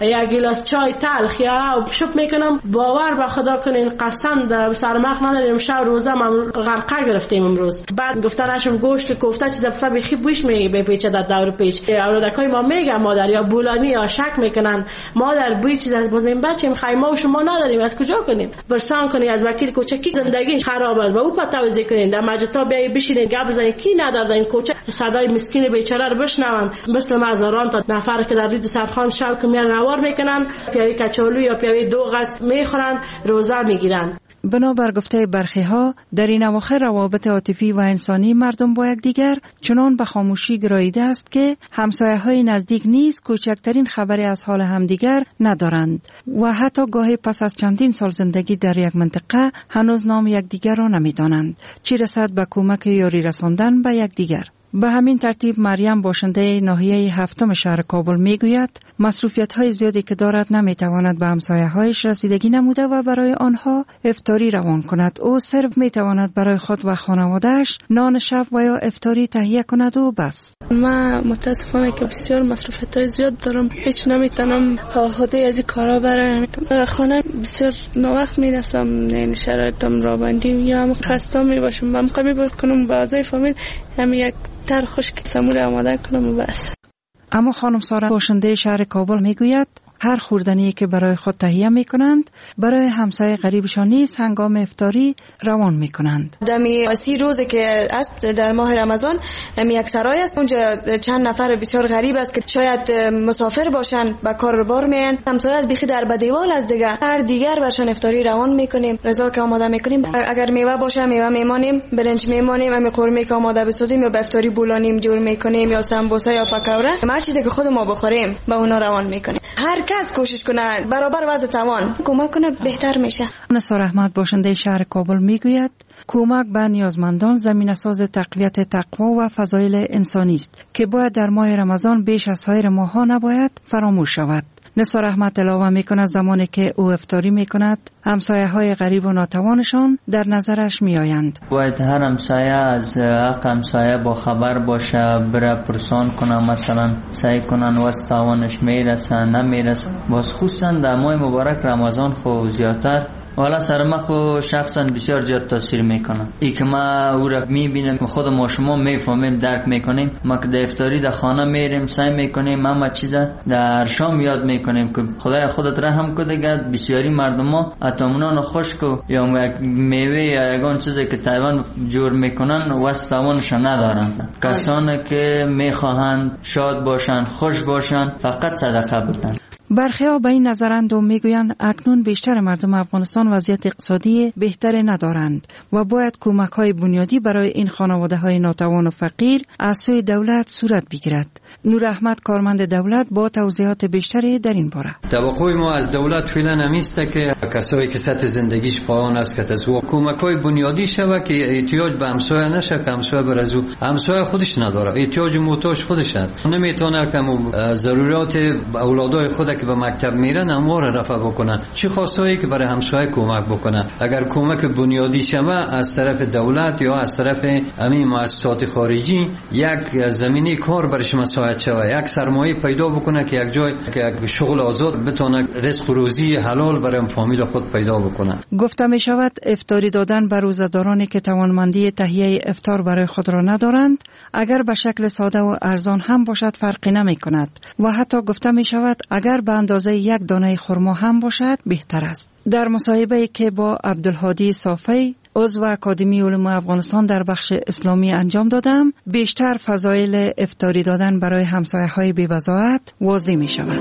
یک گلاس چای تلخ یا شپ میکنم. باور به خدا کنین قسم در سرمخ نداریم شب روزه من غرقه گرفتیم امروز. بعد گفتنشم گوشت کوفته چیز دفعه بخی بوش میپیچه در دور پیچ. اولادکای ما میگم مادر یا بولانی یا شک میکنن مادر بوی چیز از بود. بچه‌م خیمه و شما نداریم از کجا کنیم؟ برسان کنی از وکیل کوچکی زندگی خراب است و او پتاوزی کنین در مجلس بیای بشینین گپ بزنین کی نداره این کوچه صدای مسکین بیچاره رو بشنون مثل هزاران تا نفر که در رید سرخان شب میان روار میکنن پیاوی کچالو یا پیاوی دوغ است میخورن روزه میگیرن. بنابر گفته برخی ها در این اواخر روابط عاطفی و انسانی مردم با یکدیگر چنان به خاموشی گراییده است که همسایه های نزدیک نیز کوچکترین خبری از حال همدیگر ندارند و حتی گاهی پس از چندین سال زندگی در یک منطقه هنوز نام یکدیگر را نمیدانند، چه رسد به کمک یاری رساندن به یکدیگر. به همین ترتیب مریم باشنده ناحیه هفتم شهر کابل میگوید مصروفیت‌های زیادی که دارد نمیتواند به همسایه‌هایش رسیدگی نموده و برای آنها افطاری روان کند. او صرف میتواند برای خود و خانواده‌اش نان شب و یا افطاری تهیه کند و بس. من متاسفانه که بسیار مصروفیت‌های زیاد دارم، هیچ نمیتونم عهده از این کارا برم. خانه بسیار ناوقت میرسم، یعنی شرایطم را بندی یا خسته میباشم، من قبول کنم با اعضای فامیل هم یک تر خشک سمور آماده کنم و بس. اما خانم سارا باشنده شهر کابل میگوید هر خوردنی که برای خود تهیه میکنند برای همسایه غریبشان نیز هنگام افطاری روان میکنند. دمی 30 روزه که است در ماه رمضان یک سرای است، اونجا چند نفر بسیار غریب است که شاید مسافر باشن و کار بار میان، همسایه از بیخی در بدیوال از دیگر برشان افطاری روان میکنیم. رضا که آماده میکنیم، اگر میوه باشه میوه میمانیم، برنج میمانیم، همین قورمه که آماده بسازیم یا به افطاری بولانیم جور میکنیم یا سمبوسه یا پکوره، هر چیزی که خود ما بخوریم با اونا روان میکنیم. هر کس کوشش کنه برابر وضع توان کمک کنه بهتر میشه. نثار احمد باشنده شهر کابل میگوید کمک به نیازمندان زمینه ساز تقویت تقوا و فضایل انسانی است که باید در ماه رمضان بیش از سایر ماه‌ها نباید فراموش شود. نثار احمد علاوه میکند زمانی که او افطاری میکند همسایه های غریب و ناتوانشان در نظرش میآیند. باید هر همسایه از حق همسایه با خبر باشه، بره پرسان کنه، مثلا سعی کنن واسه توانش میرسه نمیرسه. باز خصوصا در ماه مبارک رمضان خو زیادتر والا سر ما خو شخصا بسیار زیاد تاثیر میکنه. ای که ما او را میبینم خود ما شما میفهمیم درک میکنیم. ما که در افطاری در خانه میریم سعی میکنیم اما چیزا در شام یاد میکنیم که خدای خودت رحم کنه دیگه بسیاری مردم ها اتمنان خشک یا میوه یا یگان چیزی که تایوان جور میکنن واسه توانشان ندارن. کسانی که میخواهند شاد باشن خوش باشن فقط صدقه بدن. برخی ها به این نظرند و میگویند اکنون بیشتر مردم افغانستان وضعیت اقتصادی بهتری ندارند و باید کمک های بنیادی برای این خانواده های ناتوان و فقیر از سوی دولت صورت بگیرد. نور احمد کارمند دولت با توضیحات بیشتری در این باره. توقع ما از دولت فعلا نمیسته که کسایی که سطح زندگیش پایین است که تسویق کمک های بنیادی شود که احتیاج به همسایه نشه، که همسایه برازو همسایه خودش نداره، احتیاج محتاج خودش است، نمیتونه که ضرورات اولادای خود که به مکتب میرن امور رفع بکنن، چه خواستایی که برای همسایه کمک بکنن. اگر کمک بنیادی شود از طرف دولت یا از طرف همین مؤسسات خارجی یک زمینه کار برش مساعد شود، یک سرمایه پیدا بکنه که یک جای که شغل آزاد بتونه رزق و روزی حلال برای فامیل خود پیدا بکنه. گفته می شود افطاری دادن به روزه‌دارانی که توانمندی تهیه افطار برای خود را ندارند اگر به شکل ساده و ارزان هم باشد فرقی نمی کند و حتی گفته می شود اگر به اندازه یک دانه خرما هم باشد بهتر است. در مصاحبه‌ای که با عبدالهادی صافی عضو اکادمی علوم افغانستان در بخش اسلامی انجام دادم، بیشتر فضایل افطاری دادن برای همسایه‌های بی‌وضاحت واضح می شود.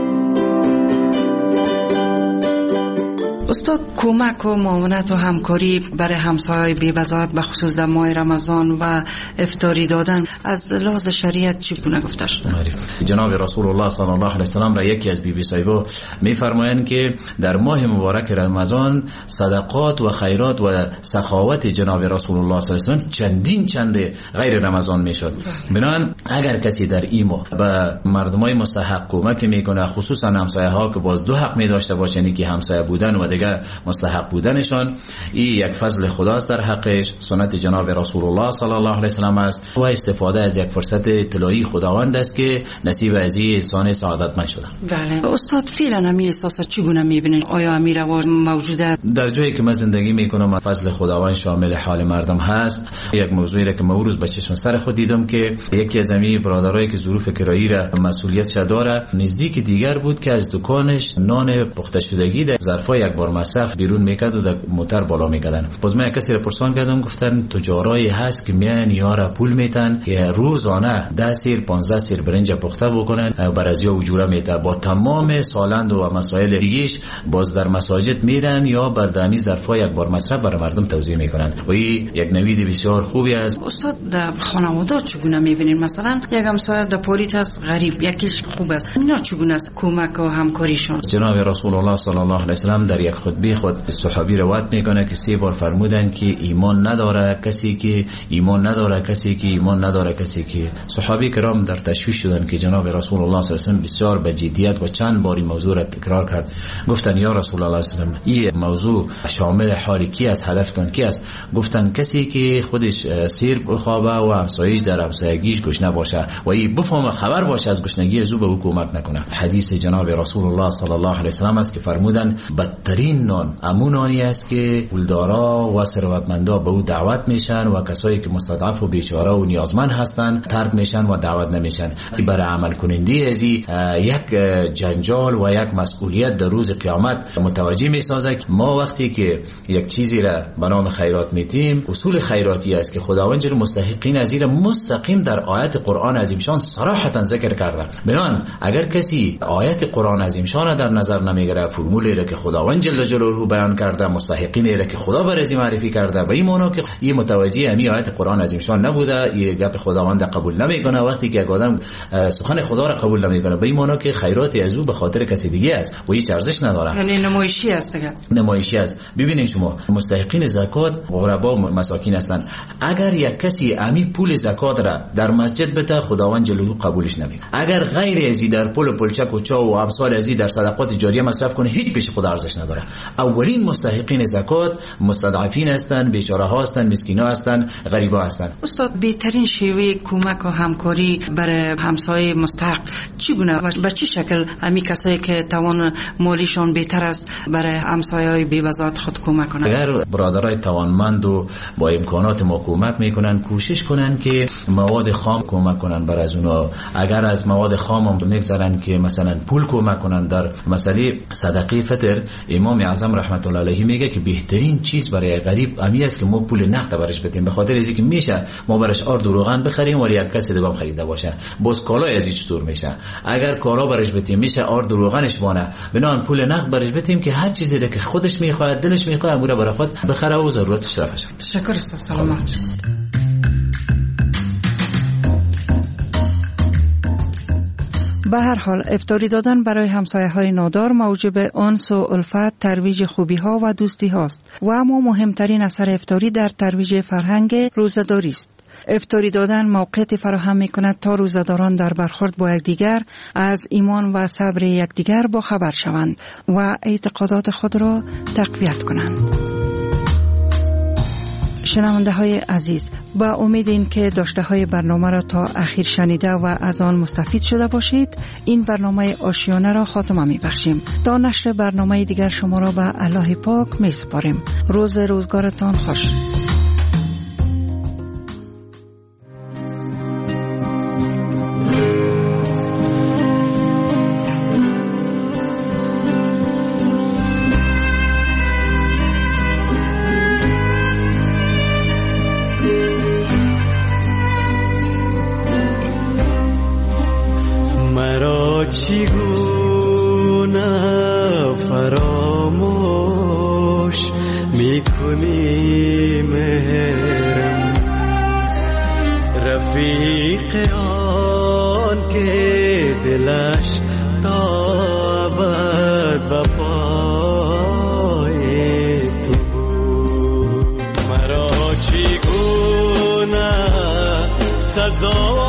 استاد، کمک و معاونت و همکاری برای همسایه‌های بی‌وضاحت به خصوص در ماه رمضان و افطاری دادن از لحاظ شریعت چی گونه گفته شده؟ جناب رسول الله صلی الله علیه و سلم را یکی از بیبی صاحبا می‌فرمایند که در ماه مبارک رمضان صدقات و خیرات و سخاوت جناب رسول الله صلی الله علیه و سلم چند غیر رمضان میشد. بنابراین اگر کسی در این ماه به مردمای مستحق کمک میکنه، خصوصا همسایه‌ها که باز دو حق می داشته باشند که همسایه بودن و دیگر دیگه مستحق بودنشان. این یک فضل خداست در حقش، سنت جناب رسول الله صلی الله علیه وسلم است و استفاده از یک فرصت طلایی خداوند است که نصیب از این انسان سعادتمند شده. بله استاد، فعلا همین احساسات چگونه میبینید؟ آیا همین رواج موجوده؟ در جایی که من زندگی میکنم فضل خداوند شامل حال مردم هست. یک موضوعی را که من روز به چشم سر خود دیدم که یکی از امی برادرایی که ظروف کرایی را مسئولیت داره نزدیک دیگر بود که از دکانش نان پخته شدگی در ظرفای یک بار مصرف بیرون میکرد و در موتر بالا میکردن. باز من کسی را پرسان کردم، گفتن تجارایی هست که میان یارا پول میتن که روزانه 10 سیر 15 سیر برنج پخته بکنن بر از یا اجوره میته، با تمام سالند و مسائل دیگهش باز در مساجد میرن یا بر دمی ظرفای یک بار مصرف برای مردم توزیع میکنن و این یک نوید بسیار خوبی است. استاد در خانواده چگونه میبینید؟ مثلا یک همسایه در پولیت از غریب یکیش خوب است، اینا چگونه است کمک و همکاریشون؟ جناب رسول الله صلی الله علیه وسلم در یک خطبه خود صحابی روایت میکنه که 3 بار فرمودن که ایمان نداره کسی که ایمان نداره کسی که ایمان نداره کسی که. صحابی کرام در تشویش شدن که جناب رسول الله صلی الله علیه وسلم بسیار به جدیت و چند باری موضوع را تکرار کرد. گفتن یا رسول الله صلی الله علیه وسلم این موضوع شامل حال کی است، هدفتون کی است؟ گفتن کسی که خودش سیر بخوابه و همسایه‌اش در همسایگیش گشنه باشه و این بفهمه خبر باشه از گشنگی از او به حکومت نکنه. حدیث جناب رسول الله صلی الله علیه وسلم است که فرمودن بدترین نان امونانی است که پولدارا و ثروتمندا به او دعوت میشن و کسایی که مستضعف و بیچاره و نیازمند هستن ترک میشن و دعوت نمیشن. برای عمل کننده از یک جنجال و یک مسئولیت در روز قیامت متوجه میسازه که ما وقتی که یک چیزی را به نام خیرات میتیم، اصول خیراتی است که خداوند جل مستحقین از این مستقیم در آیت قرآن عظیم شان صراحتا ذکر کرده. بنان اگر کسی آیت قرآن عظیم شان در نظر نمیگیره، فرمولی را که خداوند جل جلاله بیان کرده، مستحقین را که خدا برازی معرفی کرده، به این معنی که این متوجه همین آیت قرآن عظیم شان نبوده، این گپ خداوند قبول نمیکنه. وقتی که یک آدم سخن خدا را قبول نمیکنه به این معنی که خیرات از او به خاطر کسی دیگه است و هیچ ارزش نداره، یعنی نمایشی است دیگه. نمایشی است. ببینید شما مستحقین زکات غربا و مساکین هستند. اگر یک کسی امی پول زکات را در مسجد بده خداوند جلاله قبولش نمیکنه. اگر غیر ازی در پول پلچک و چا و امثال ازی در صدقات جاریه مصرف کنه هیچ پیش خدا ارزش نداره. اولین مستحقین زکات مستضعفین هستند، بیچاره ها هستند، مسکینا هستند، غریبا هستند. استاد بهترین شیوه کمک و همکاری برای همسایه مستحق چگونه و به چه شکل همین کسایی که توان مالیشون بهتر است برای همسایه‌های بی‌وزات خود کمک کنند؟ اگر برادرای توانمند و با امکانات ما کمک میکنن کوشش کنن که مواد خام کمک کنن برای از اونا. اگر از مواد خام هم میگذرن که مثلا پول کمک کنن در مسئله صدقه فطر، امام اعظم رحمت الله علیه میگه که بهترین چیز برای غریب امی است که ما پول نقد برش بدیم، به خاطر اینکه میشه ما برش آرد و روغن بخریم ولی یک کسی دیگه هم خریده باشه. باز کالای از چطور میشه؟ اگر کالا برش بدیم میشه آرد و روغنش وانه، بنان پول نقد برش بدیم که هر چیزی که خودش میخواد دلش میخواد امور برای خود بخره و ضرورتش رفعش. تشکر استاد، سلامت. به هر حال افطاری دادن برای همسایه‌های نادار موجب انس و الفت، ترویج خوبی‌ها و دوستی هاست و اما مهمترین اثر افطاری در ترویج فرهنگ روزه‌داری است. افطاری دادن موقعیت فراهم می‌کند تا روزه‌داران در برخورد با یکدیگر از ایمان و صبر یکدیگر با خبر شوند و اعتقادات خود را تقویت کنند. شنونده های عزیز، با امید این که داشته های برنامه را تا اخیر شنیده و از آن مستفید شده باشید، این برنامه آشیانه را خاتمه می بخشیم. تا نشر برنامه دیگر شما را به الله پاک می سپاریم. روزگارتان خوش. چگونه فراموش میکنی مهرم، رفیق آن که دلش تا ابد به پای تو بود. مرا چگونه سزا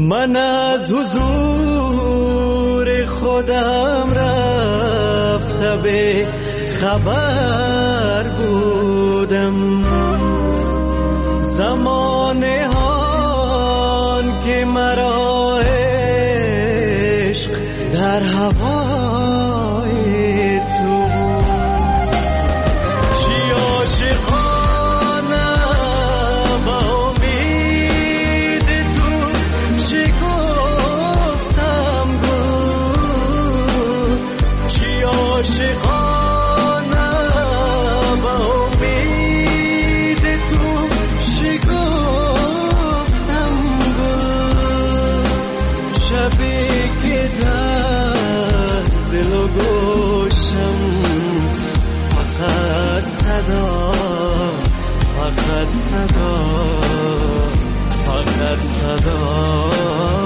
من از حضور خودم رفته به خبر بودم، زمانه هان که مرا عشق در هوای تو چی عاشقانه با امید تو چی گفتم بود، چی عاشقانه با امید تو چی گفتم بود، شبی که در دل و گوشم فقط صدا فقط صدا فقط صدا